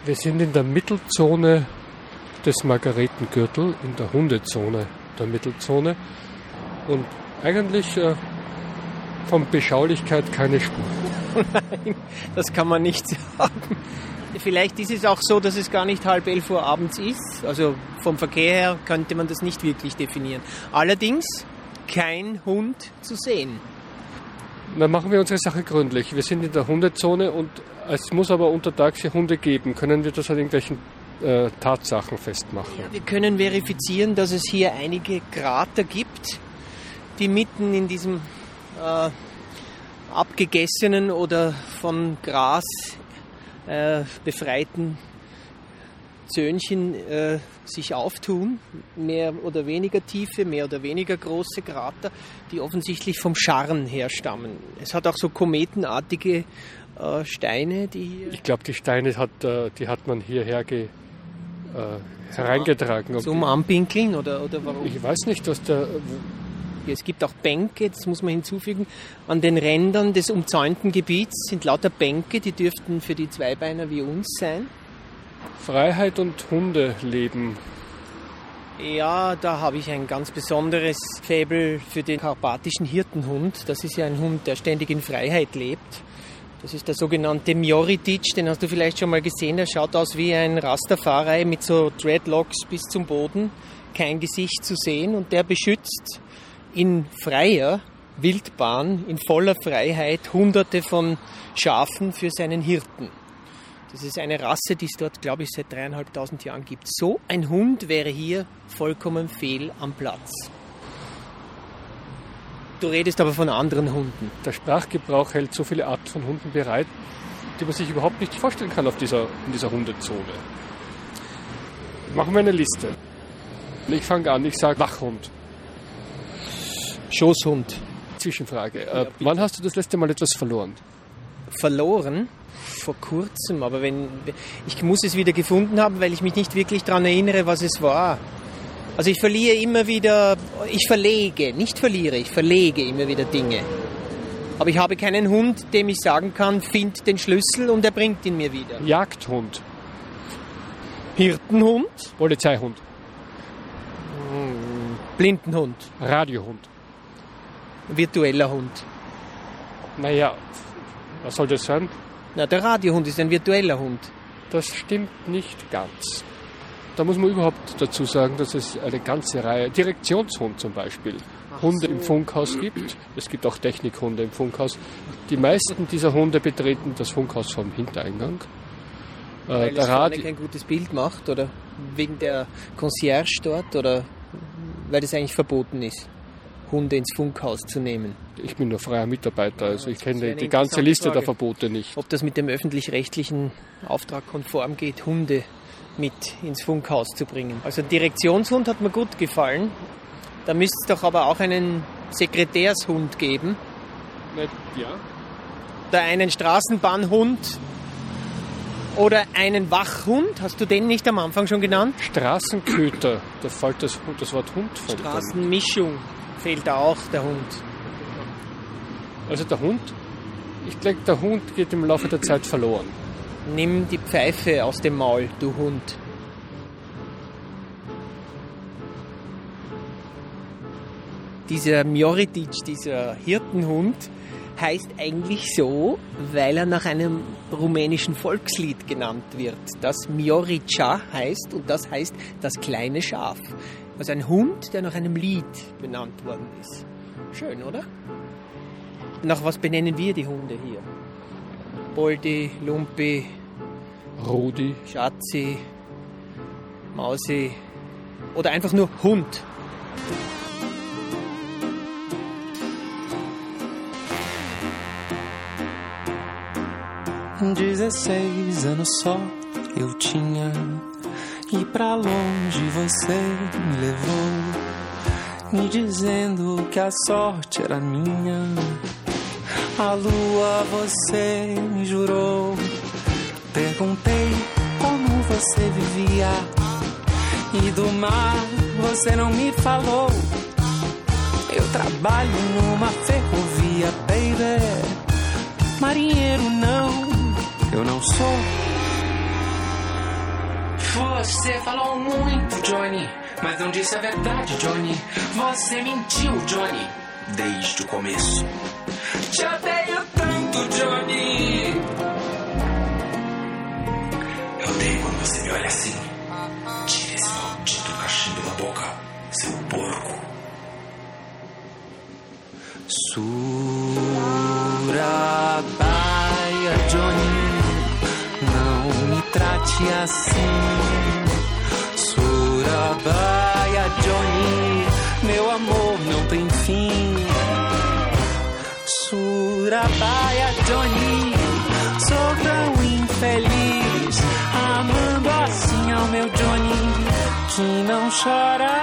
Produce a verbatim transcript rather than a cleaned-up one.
Wir sind in der Mittelzone des Margaretengürtel, in der Hundezone der Mittelzone. Und eigentlich äh, von Beschaulichkeit keine Spur. Nein, das kann man nicht sagen. Vielleicht ist es auch so, dass es gar nicht halb elf Uhr abends ist. Also vom Verkehr her könnte man das nicht wirklich definieren. Allerdings kein Hund zu sehen. Dann machen wir unsere Sache gründlich. Wir sind in der Hundezone und es muss aber untertags hier Hunde geben. Können wir das an irgendwelchen äh, Tatsachen festmachen? Ja, wir können verifizieren, dass es hier einige Krater gibt, die mitten in diesem äh, abgegessenen oder von Gras äh, befreiten Zöhnchen äh, sich auftun. Mehr oder weniger tiefe, mehr oder weniger große Krater, die offensichtlich vom Scharren herstammen. Es hat auch so kometenartige äh, Steine, die hier... Ich glaube, die Steine hat, äh, die hat man hierher ge, äh, hereingetragen. Zum Anpinkeln oder, oder warum? Ich weiß nicht, was der... Es gibt auch Bänke, das muss man hinzufügen. An den Rändern des umzäunten Gebiets sind lauter Bänke, die dürften für die Zweibeiner wie uns sein. Freiheit und Hundeleben. Ja, da habe ich ein ganz besonderes Faible für den karpatischen Hirtenhund. Das ist ja ein Hund, der ständig in Freiheit lebt. Das ist der sogenannte Mjoritic, den hast du vielleicht schon mal gesehen. Der schaut aus wie ein Rastafari mit so Dreadlocks bis zum Boden. Kein Gesicht zu sehen und der beschützt in freier Wildbahn, in voller Freiheit, hunderte von Schafen für seinen Hirten. Das ist eine Rasse, die es dort, glaube ich, seit dreieinhalbtausend Jahren gibt. So ein Hund wäre hier vollkommen fehl am Platz. Du redest aber von anderen Hunden. Der Sprachgebrauch hält so viele Arten von Hunden bereit, die man sich überhaupt nicht vorstellen kann auf dieser, in dieser Hundezone. Machen wir eine Liste. Ich fange an, ich sage Wachhund. Schoßhund. Zwischenfrage. Äh, wann hast du das letzte Mal etwas verloren? Verloren? Vor kurzem, aber wenn ich muss es wieder gefunden haben, weil ich mich nicht wirklich daran erinnere, was es war. Also ich verliere immer wieder, ich verlege, nicht verliere, ich verlege immer wieder Dinge. Aber ich habe keinen Hund, dem ich sagen kann, find den Schlüssel und er bringt ihn mir wieder. Jagdhund. Hirtenhund. Polizeihund. Blindenhund. Radiohund. Virtueller Hund. Naja, was soll das sein? Na, der Radiohund ist ein virtueller Hund. Das stimmt nicht ganz. Da muss man überhaupt dazu sagen, dass es eine ganze Reihe, Direktionshund zum Beispiel, Ach Hunde so. im Funkhaus gibt. Es gibt auch Technikhunde im Funkhaus. Die meisten dieser Hunde betreten das Funkhaus vom Hintereingang. Weil der es vorne kein gutes Bild macht oder wegen der Concierge dort oder weil das eigentlich verboten ist, Hunde ins Funkhaus zu nehmen. Ich bin nur freier Mitarbeiter, also ich kenne die ganze Liste Frage. der Verbote nicht. Ob das mit dem öffentlich-rechtlichen Auftrag konform geht, Hunde mit ins Funkhaus zu bringen. Also Direktionshund hat mir gut gefallen. Da müsste es doch aber auch einen Sekretärshund geben. Ja. Oder einen Straßenbahnhund. Oder einen Wachhund. Hast du den nicht am Anfang schon genannt? Straßenköter. Da fällt das, das Wort Hund von. Straßenmischung fehlt da auch, der Hund. Also der Hund? Ich denke, der Hund geht im Laufe der Zeit verloren. Nimm die Pfeife aus dem Maul, du Hund. Dieser Mjoritic, dieser Hirtenhund, heißt eigentlich so, weil er nach einem rumänischen Volkslied genannt wird, das Mjorica heißt und das heißt das kleine Schaf. Also ein Hund, der nach einem Lied benannt worden ist. Schön, oder? Nach was benennen wir die Hunde hier? Boldi, Lumpi, Rudi, Schatzi, Mausi oder einfach nur Hund. dezesseis anos só eu tinha e pra longe você me levou, me dizendo que a sorte era minha. A lua você me jurou. Perguntei como você vivia e do mar você não me falou. Eu trabalho numa ferrovia, baby. Marinheiro não, eu não sou. Você falou muito, Johnny, mas não disse a verdade, Johnny. Você mentiu, Johnny, desde o começo. Te odeio tanto, Johnny. Eu odeio quando você me olha assim. Tire esse maldito cachimbo da boca, seu porco. Surabaya, Johnny, não me trate assim. Surabaya, Johnny, meu amor não tem fim. Surabaya, Johnny, sou tão infeliz, amando assim ao meu Johnny, que não chora